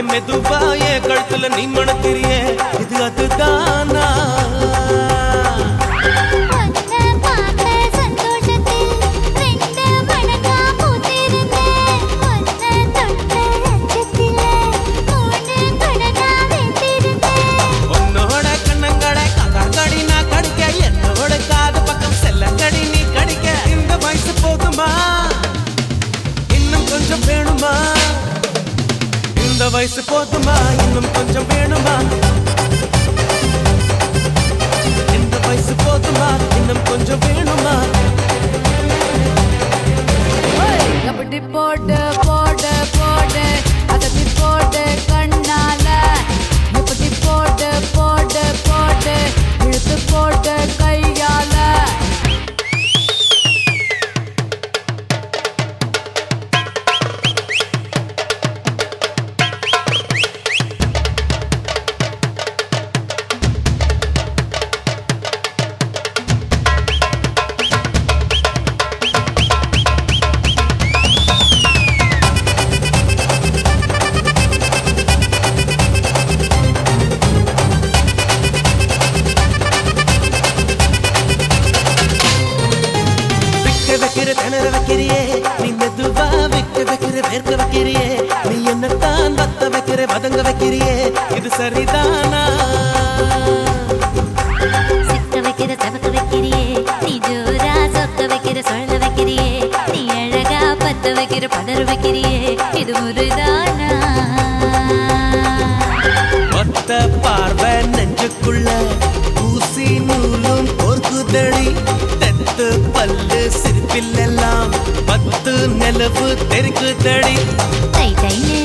மெதுவாயே கழுத்துல நீ மணக்கிறியே இது அதுதானா இந்த வயசு போதுமா இன்னும் கொஞ்சம் வேணுமா இந்த வயசு போதுமா இன்னும் கொஞ்சம் வேணுமா அப்படி போடு போடு போடு அதட்டி போடு கண்ணால இப்படி போடு போடு போடு இழுத்து போடு கையால திணற வைக்கிறியே நீ மெதுவா விக்க வைக்கிற வேர்க்க வைக்கிறியே நீ என்னத்தான் வத்த வைக்கிற வதங்க வைக்கிறியே இது சரிதானா சிக்க வைக்கிற சவக்க வைக்கிறியே நீ ஜோரா சொக்க வைக்கிற சொல்ல வைக்கிறியே நீ அழகா பத்த வைக்கிற பதற வைக்கிறியே இது முறைதானா ஒத்த பார்வை நெஞ்சுக்குள்ள ஊசி நூலும் கோர்க்குதடி தெத்து பல்லு சிரிப்பில் எல்லாம் பத்து நிலவு தெரிக்குதடி தை தை